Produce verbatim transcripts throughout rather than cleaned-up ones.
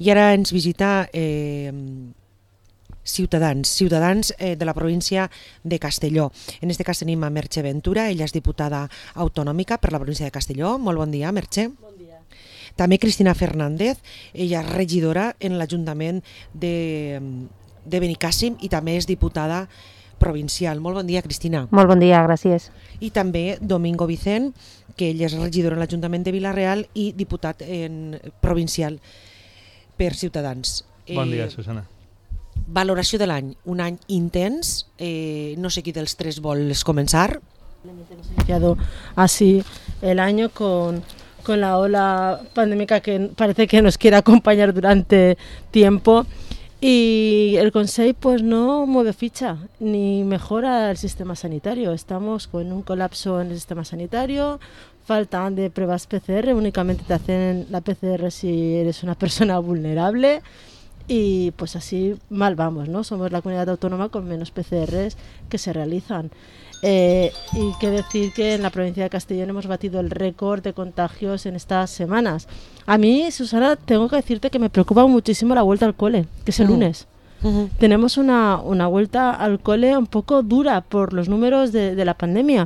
I ara ens visita eh, Ciutadans, Ciutadans eh, de la província de Castelló. En este cas tenim a Merche Ventura, ella és diputada autonòmica per la província de Castelló. Molt bon dia, Merche. Bon dia. També Cristina Fernández, ella és regidora en l'Ajuntament de, de Benicàssim i també és diputada provincial. Molt bon dia, Cristina. Molt bon dia, gràcies. I també Domingo Vicent, que ell és regidor en l'Ajuntament de Vila-real i diputat en provincial per Ciutadans. Bon dia, eh, Susana. Valoració de l'any, un any intens, eh, no sé qui dels tres vols començar. Hemos iniciado así el año con, con la ola pandémica que parece que nos quiere acompañar durante tiempo. Y el Consejo pues no mueve ficha ni mejora el sistema sanitario. Estamos con un colapso en el sistema sanitario, faltan de pruebas P C R, únicamente te hacen la P C R si eres una persona vulnerable y pues así mal vamos, ¿no? Somos la comunidad autónoma con menos P C Rs que se realizan. Eh, y qué decir que en la provincia de Castellón hemos batido el récord de contagios en estas semanas. A mí, Susana, tengo que decirte que me preocupa muchísimo la vuelta al cole, que es el uh-huh. lunes. Uh-huh. Tenemos una, una vuelta al cole un poco dura por los números de, de la pandemia.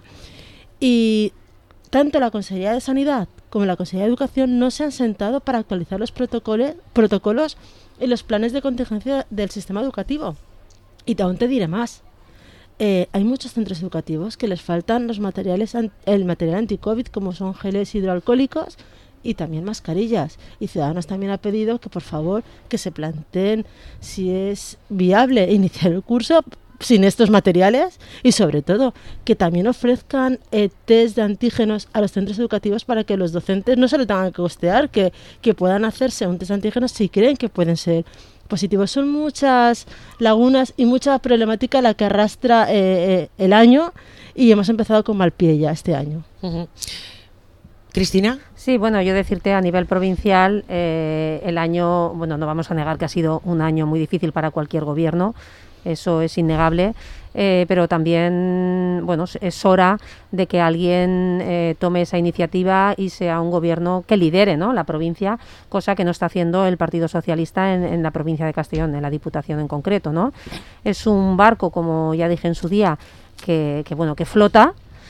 Y tanto la Consejería de Sanidad como la Consejería de Educación no se han sentado para actualizar los protocolos, protocolos y los planes de contingencia del sistema educativo. Y aún te diré más. Eh, hay muchos centros educativos que les faltan los materiales, el material anti-COVID, como son geles hidroalcohólicos y también mascarillas. Y Ciudadanos también ha pedido que por favor que se planteen si es viable iniciar el curso sin estos materiales y sobre todo que también ofrezcan eh, test de antígenos a los centros educativos para que los docentes no se lo tengan que costear, que, que puedan hacerse un test de antígenos si creen que pueden ser positivos. Son muchas lagunas y mucha problemática la que arrastra eh, eh, el año y hemos empezado con mal pie ya este año. Uh-huh. Cristina. Sí, bueno, yo decirte a nivel provincial, eh, el año, bueno, no vamos a negar que ha sido un año muy difícil para cualquier gobierno, eso es innegable, eh, pero también, bueno, es hora de que alguien eh, tome esa iniciativa y sea un gobierno que lidere, ¿no?, la provincia, cosa que no está haciendo el Partido Socialista en, en la provincia de Castellón, en la Diputación en concreto, ¿no? Es un barco, como ya dije en su día, que, que bueno, que flota,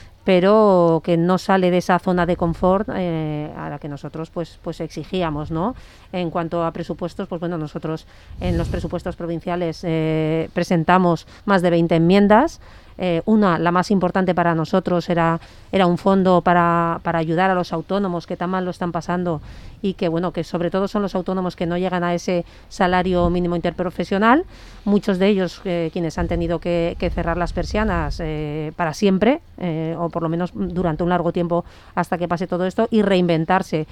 pero que no sale de esa zona de confort eh, a la que nosotros pues pues exigíamos, ¿no? En cuanto a presupuestos, pues bueno, nosotros en los presupuestos provinciales eh, presentamos más de veinte enmiendas. Eh, una, la más importante para nosotros, era, era un fondo para, para ayudar a los autónomos que tan mal lo están pasando y que, bueno, que sobre todo son los autónomos que no llegan a ese salario mínimo interprofesional, muchos de ellos eh, quienes han tenido que, que cerrar las persianas eh, para siempre, eh, o por lo menos durante un largo tiempo hasta que pase todo esto, y reinventarse.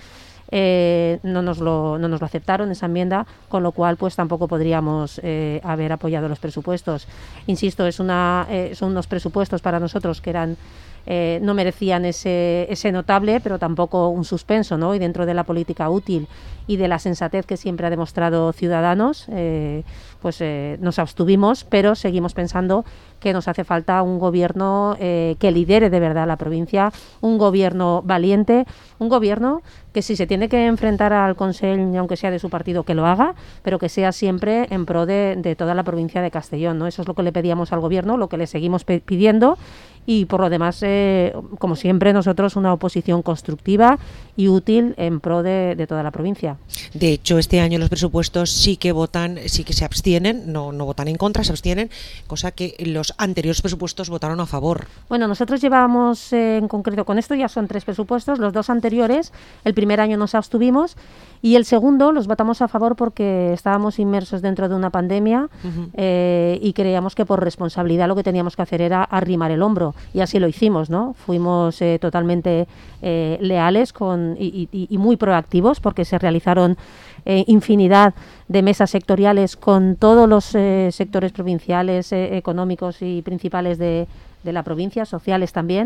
Eh, no nos lo no nos lo aceptaron esa enmienda, con lo cual pues tampoco podríamos eh, haber apoyado los presupuestos. Insisto, es una eh, son unos presupuestos para nosotros que eran eh, no merecían ese ese notable, pero tampoco un suspenso, ¿no? Y dentro de la política útil y de la sensatez que siempre ha demostrado Ciudadanos, eh, pues eh, nos abstuvimos, pero seguimos pensando que nos hace falta un gobierno eh, que lidere de verdad la provincia, un gobierno valiente, un gobierno que si se tiene que enfrentar al Consell, aunque sea de su partido, que lo haga, pero que sea siempre en pro de, de toda la provincia de Castellón, ¿no? Eso es lo que le pedíamos al gobierno, lo que le seguimos pe- pidiendo y por lo demás, eh, como siempre, nosotros una oposición constructiva y útil en pro de, de toda la provincia. De hecho, este año los presupuestos sí que votan, sí que se abstienen, no, no votan en contra, se abstienen, cosa que los anteriores presupuestos votaron a favor. Bueno, nosotros llevábamos eh, en concreto, con esto ya son tres presupuestos, los dos anteriores, el primer año nos abstuvimos y el segundo los votamos a favor porque estábamos inmersos dentro de una pandemia uh-huh. eh, y creíamos que por responsabilidad lo que teníamos que hacer era arrimar el hombro y así lo hicimos, ¿no? Fuimos eh, totalmente eh, leales con, y, y, y muy proactivos porque se realizaron eh, infinidad de mesas sectoriales con todos los eh, sectores provinciales, eh, económicos y principales de, de la provincia, sociales también.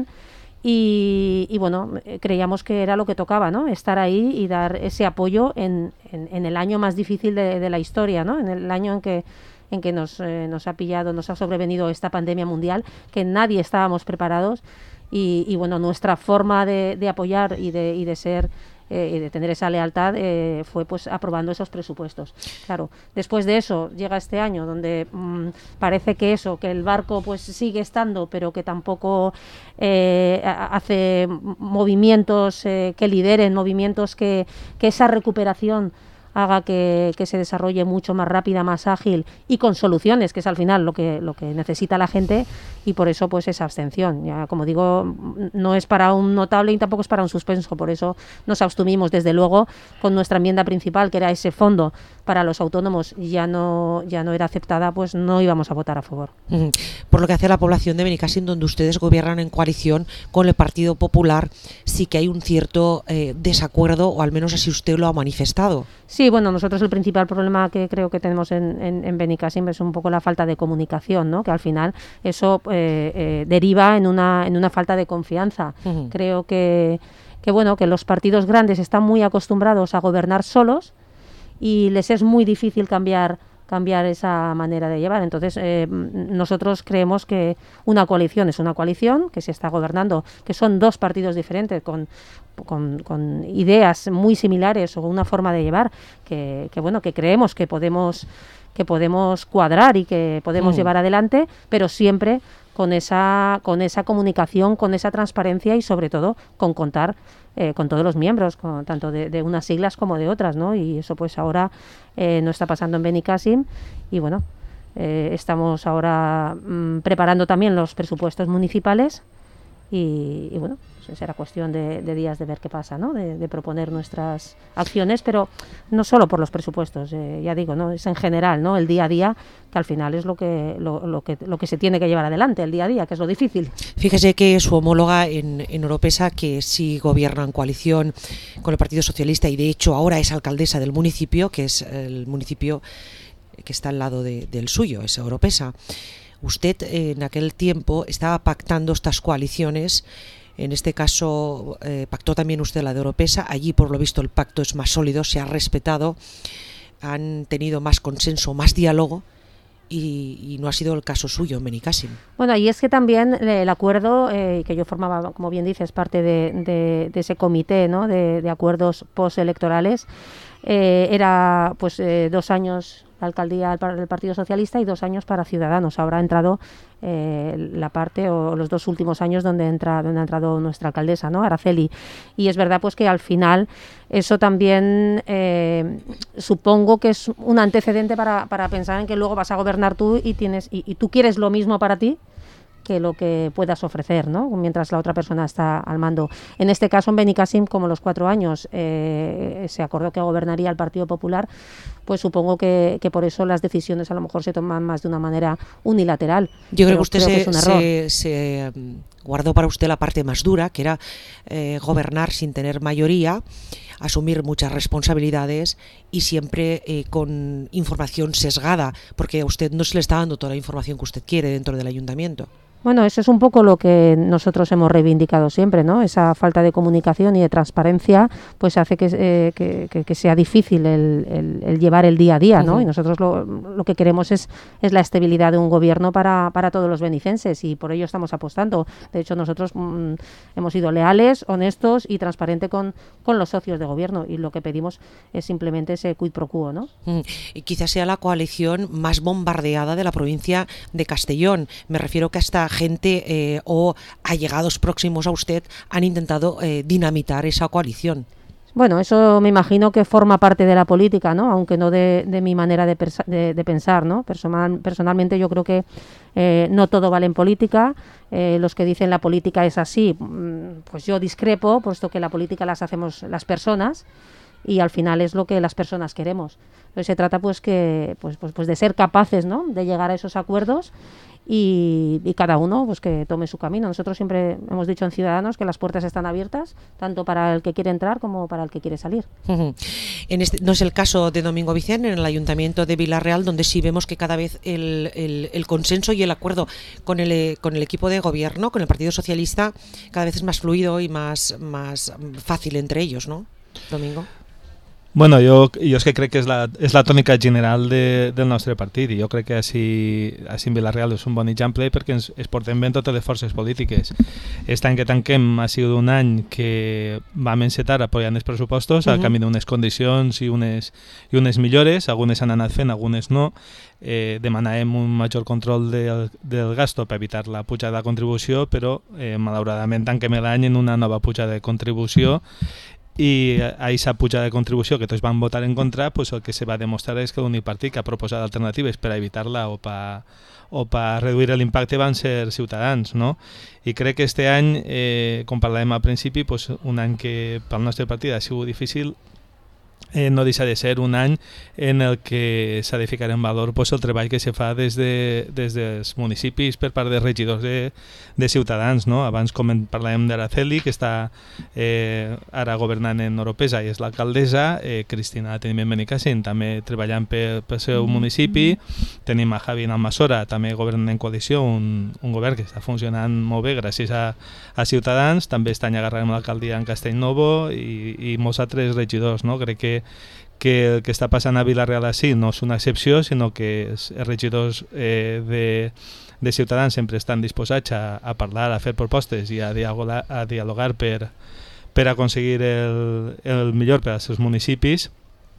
Y, y bueno, creíamos que era lo que tocaba, ¿no? Estar ahí y dar ese apoyo en, en, en el año más difícil de, de la historia, ¿no? En el año en que en que nos, eh, nos ha pillado, nos ha sobrevenido esta pandemia mundial, que nadie estábamos preparados y, y bueno, nuestra forma de, de apoyar y de, y de ser eh, y de tener esa lealtad, eh, fue pues aprobando esos presupuestos. Claro, después de eso llega este año donde mmm, parece que eso, que el barco pues sigue estando, pero que tampoco eh, hace movimientos eh, que lideren, movimientos que, que esa recuperación haga que, que se desarrolle mucho más rápida, más ágil y con soluciones, que es al final lo que, lo que necesita la gente, y por eso pues esa abstención. Ya, como digo, no es para un notable y tampoco es para un suspenso, por eso nos abstuvimos. Desde luego, con nuestra enmienda principal, que era ese fondo para los autónomos, ya no, ya no era aceptada, pues no íbamos a votar a favor. Mm. Por lo que hace a la población de Benicàssim, donde ustedes gobiernan en coalición con el Partido Popular, sí que hay un cierto eh, desacuerdo, o al menos así usted lo ha manifestado. Sí, bueno, nosotros el principal problema que creo que tenemos en, en, en Benicàssim es un poco la falta de comunicación, ¿no? Que al final eso eh, eh, deriva en una, en una falta de confianza. Uh-huh. Creo que, que, bueno, que los partidos grandes están muy acostumbrados a gobernar solos y les es muy difícil cambiar cambiar esa manera de llevar. Entonces, eh, nosotros creemos que una coalición es una coalición, que se está gobernando, que son dos partidos diferentes, con, con, con ideas muy similares o una forma de llevar, que, que bueno, que creemos que podemos, que podemos cuadrar y que podemos mm. llevar adelante, pero siempre con esa, con esa comunicación, con esa transparencia y sobre todo con contar eh, con todos los miembros, con, tanto de, de unas siglas como de otras, ¿no? Y eso pues ahora eh, no está pasando en Benicàssim y bueno, eh, estamos ahora mmm, preparando también los presupuestos municipales y, y bueno, pues será cuestión de, de días de ver qué pasa, ¿no? De, de proponer nuestras acciones, pero no solo por los presupuestos, eh, ya digo, ¿no? Es en general, ¿no? El día a día, que al final es lo que, lo, lo que lo que se tiene que llevar adelante, el día a día, que es lo difícil. Fíjese que su homóloga en, en Oropesa, que sí gobierna en coalición con el Partido Socialista y de hecho ahora es alcaldesa del municipio, que es el municipio que está al lado de, del suyo, es Oropesa. Usted eh, en aquel tiempo estaba pactando estas coaliciones. En este caso eh, pactó también usted la de Oropesa. Allí por lo visto el pacto es más sólido, se ha respetado, han tenido más consenso, más diálogo y, y no ha sido el caso suyo en Benicàssim. Bueno, y es que también el acuerdo, eh, que yo formaba, como bien dices, parte de, de, de ese comité, ¿no? de, de acuerdos postelectorales, eh, era pues eh, dos años la alcaldía del Partido Socialista y dos años para Ciudadanos. Ahora ha entrado eh, la parte o los dos últimos años donde entra donde ha entrado nuestra alcaldesa, ¿no? Araceli. Y es verdad pues que al final eso también eh, supongo que es un antecedente para, para pensar en que luego vas a gobernar tú y tienes y, y tú quieres lo mismo para ti que lo que puedas ofrecer, ¿no? Mientras la otra persona está al mando. En este caso, en Benicàssim, como los cuatro años eh, se acordó que gobernaría el Partido Popular, pues supongo que, que por eso las decisiones a lo mejor se toman más de una manera unilateral. Yo creo que usted creo se, que es un error. se, se guardó para usted la parte más dura, que era eh, gobernar sin tener mayoría, asumir muchas responsabilidades y siempre eh, con información sesgada, porque a usted no se le está dando toda la información que usted quiere dentro del ayuntamiento. Bueno, eso es un poco lo que nosotros hemos reivindicado siempre, ¿no? Esa falta de comunicación y de transparencia pues hace que, eh, que, que, que sea difícil el, el, el llevar el día a día, ¿no? Uh-huh. Y nosotros lo, lo que queremos es, es la estabilidad de un gobierno para, para todos los benicenses y por ello estamos apostando. De hecho, nosotros mm, hemos sido leales, honestos y transparentes con, con los socios de gobierno y lo que pedimos es simplemente ese quid pro quo, ¿no? Uh-huh. Y quizás sea la coalición más bombardeada de la provincia de Castellón. Me refiero que hasta gente eh, o allegados próximos a usted han intentado eh, dinamitar esa coalición. Bueno, eso me imagino que forma parte de la política, ¿no? Aunque no de, de mi manera de, persa- de, de pensar, ¿no? Personal, personalmente yo creo que eh, no todo vale en política. Eh, los que dicen la política es así, pues yo discrepo, puesto que la política las hacemos las personas y al final es lo que las personas queremos. Entonces se trata pues que pues, pues, pues de ser capaces, ¿no? De llegar a esos acuerdos. Y, y cada uno pues que tome su camino. Nosotros siempre hemos dicho en Ciudadanos que las puertas están abiertas tanto para el que quiere entrar como para el que quiere salir. Uh-huh. En este, no es el caso de Domingo Vicente en el Ayuntamiento de Vila-real, donde sí vemos que cada vez el, el, el consenso y el acuerdo con el, con el equipo de gobierno, con el Partido Socialista, cada vez es más fluido y más, más fácil entre ellos, ¿no, Domingo? Bueno, jo, jo és que crec que és la, és la tònica general de, del nostre partit, i jo crec que així, així en Vila-real és un bon exemple perquè ens, es portem bé totes les forces polítiques. Aquest any que tanquem ha sigut un any que vam encetar apoyant els pressupostos, uh -huh. al camí d'unes condicions i unes, i unes millores, algunes han anat fent, algunes no. Eh, demanàvem un major control del, del gasto per evitar la pujada de contribució, però eh, malauradament tanquem l'any en una nova pujada de contribució, i a aquesta pujada de contribució que tots van votar en contra, pues el que se va demostrar és que l'únic partit que ha proposat alternatives per a evitar-la o per o per reduir l'impacte van ser Ciutadans, no? I crec que este any, eh, com parlàvem al principi, pues un any que pel nostre partit ha sigut difícil, Eh, no deixa de ser un any en el que s'ha de ficar en valor pues, el treball que se fa des, de, des dels municipis per part de regidors de, de Ciutadans. No? Abans com parlàvem d'Araceli, que està eh, ara governant en Oropesa i és l'alcaldessa, eh, Cristina tenim en Benicàssim, també treballant pel, pel seu mm -hmm. municipi, tenim a Javi en Almassora, també governant en coalició, un, un govern que està funcionant molt bé gràcies a, a Ciutadans, també estan agarrant l'alcaldia en Castellnovo i, i molts altres regidors. No? Crec que que el que està passant a Vila-real així no és una excepció, sinó que els regidors eh, de, de Ciutadans sempre estan disposats a, a parlar, a fer propostes i a dialogar, a dialogar per, per aconseguir el, el millor per als seus municipis.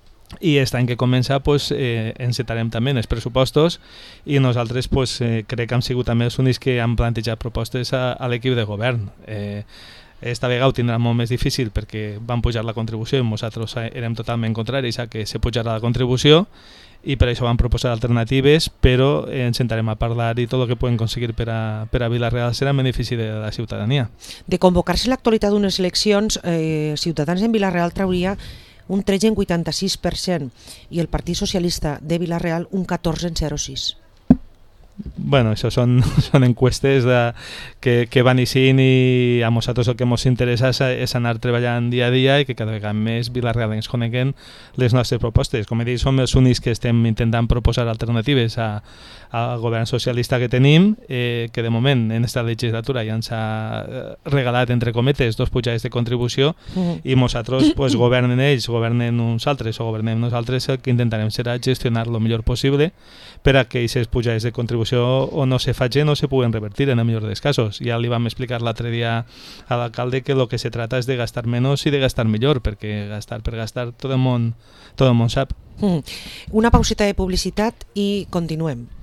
I aquest any que comença pues, eh, encetarem també els pressupostos i nosaltres pues, eh, crec que hem sigut també els únics que han plantejat propostes a, a l'equip de govern. Eh, Esta vegada ho tindrà molt més difícil perquè van pujar la contribució i nosaltres érem totalment contraris a que se pujara la contribució i per això vam proposar alternatives, però ens sentarem a parlar i tot el que podem aconseguir per a, per a Vila-real serà en benefici de la ciutadania. De convocar-se l'actualitat d'unes eleccions, eh, Ciutadans en Vila-real trauria un tretze coma vuitanta-sis per cent i el Partit Socialista de Vila-real un catorze coma zero sis. Bueno, això són, són encuestes de, que, que van eixint i a nosaltres el que ens interessa és, és anar treballant dia a dia i que cada vegada més Vila-real ens coneguen les nostres propostes. Com he dit, som els únics que estem intentant proposar alternatives a, al govern socialista que tenim, eh, que de moment en aquesta legislatura ja ens ha regalat, entre cometes, dos pujades de contribució uh-huh. i nosaltres pues, governen ells, governen uns altres o governem nosaltres, el que intentarem serà gestionar el millor possible per a que aquestes pujades de contribució o no se facin o se puguen revertir en el millor dels casos. Ja li vam explicar l'altre dia a l'alcalde que el que se trata és de gastar menys i de gastar millor, perquè gastar per gastar tot el món, tot el món sap. Una pauseta de publicitat i continuem.